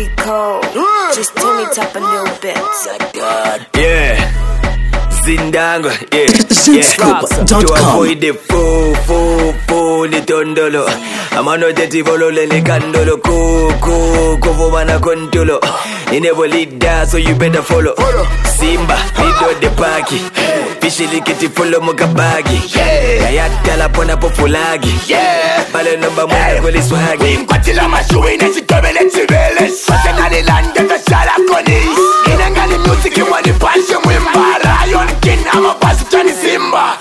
be cold. Just turn it up a little bit. Yeah. Zindangwa, yeah. Zscoop.com. To avoid the full, the tondolo. I'm on the tivolo, le candolo, kuvumana contulo. You never lead that, so you better follow. Simba, lead the parky. Fishy likiti follow mukabagi. Ayata la pona populagi. Bale number one, kweli swagi. Mkwatila mashuwi nechitobele chivele. Pasenali lande kashala koni. Inangani music iwani panshi mwimbara. Yon kina mabasi chani Simba.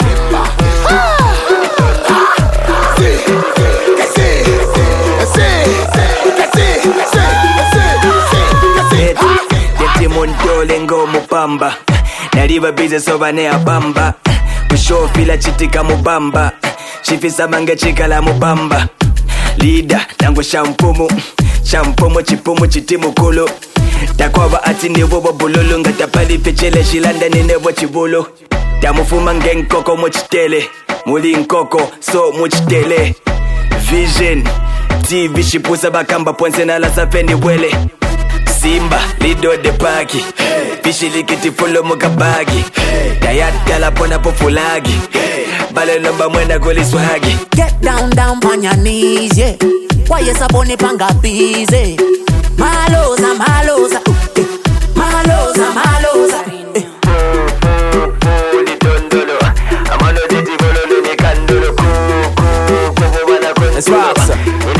Lengo mupamba nariba bize soba ne abamba kushofila chitika mubamba chifisa mange chikala mubamba leader nango shampumu chipumu chitimu kulu takwaba ati nebo bululu ngatapali pechele shilanda nebo chibulu tamufuma ngenkoko mochitele muli nkoko so mochitele vision TV shipusa bakamba ponse na la safeni wele Simba, lido de paki. Fishy likiti follow mukabagi. Dayata la pona populagi. Bale number mwena goli swagi. Get down on your knees, yeah. Why you saboni panga busy? Maloza. That's right, sir.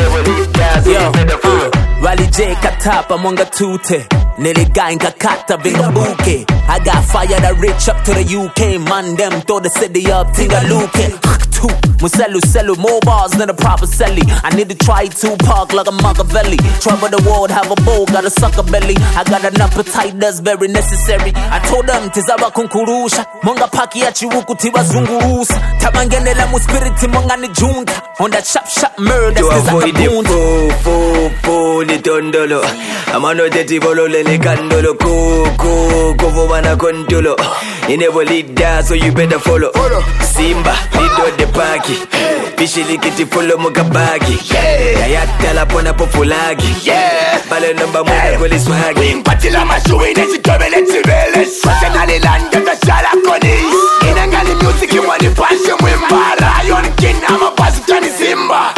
Wali J katapa mwanga tute Niliga inka kata vinga buke I got fire that reach up to the UK Man them throw the city up tinga luke Muselu more bars than a proper celly I need to try Tupac like a Machiavelli Trouble the world have a bowl got a sucker belly I got an appetite that's very necessary I told them tizaba kunkurusha Monga paki ya chiwuku tiwa zungurusa Tabangene la muspiriti monga ni junta On that sharp murder to avoid the full the tondolo I'm on the tivolo le candolo kuvumana contulo You never lead that so you better follow Simba, lead the parky Fishy likiti follow mukabagi Ayata la pona populagi Bale number mwena kweli swagi Mpatila mashuwi nechitobele chivele Pasenali lande kashala koni Inangani music iwani panshi mwimbara Yon kina mabasi chani Simba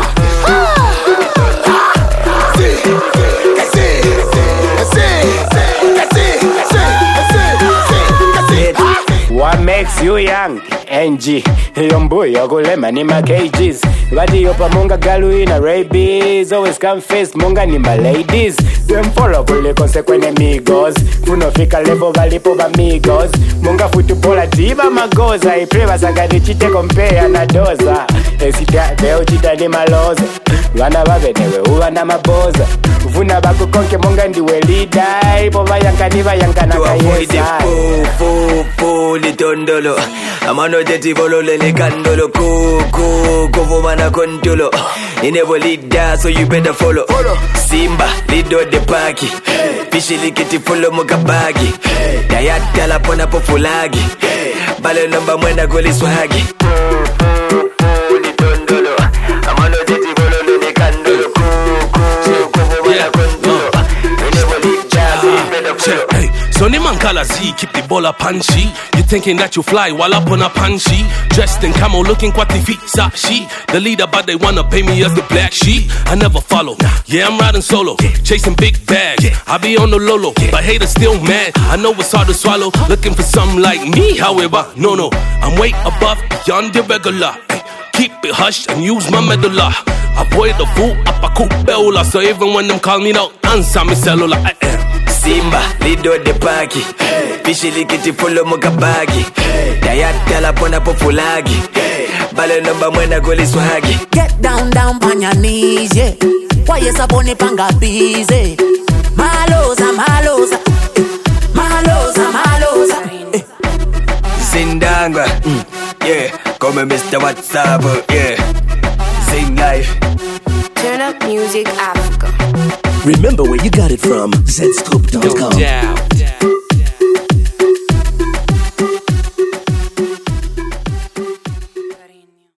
What makes you young? NG Yomboy yagulema ni ma cages Vati yopa munga galu ina rabies Always come first munga ni ma ladies Them follow kule konsekwenye migos Funo fika level valipo ba migos Munga futubola diba magoza Ipreva sagadi chite kompea na doza Esita veo chita ni maloza Wana babenewe uwana maboza Vuna baku konke munga ndiwe leader Ipo vayanka ni vayanka na kayesa the tondolo I'm on the tivolo le candolo kuvumana contulo You never lead that so you better follow Simba, lead the parky Fishy likiti follow mukabagi Dayata la pona populagi Bale number mwena goli swagi the tondolo I'm on the tivolo le candolo kuvumana contulo You never lead that so you better follow So ni mankala Z, keep the baller punchy. You thinking that you fly while up on a punchy. Dressed in camo, looking quite the feet, she the leader, but they wanna pay me as the black sheep. I never follow, yeah, I'm riding solo, chasing big bags. I be on the lolo, but haters still mad. I know it's hard to swallow, looking for something like me. However, no, I'm way above, beyond the regular. Keep it hush and use my medulla. Avoid the fool, up a coupe, so even when them call me out, answer me cellular. Simba, lido de paki Fishy likiti follow mukabagi Dayata la pona populagi Bale number mwena goli swagi Get down on your knees, yeah. Why you saboni panga busy? Maloza Zindangwa, yeah. Come Mr. WhatsApp, yeah. Zing life. Turn up music Africa. Remember where you got it from. Zscoop.com. Yo,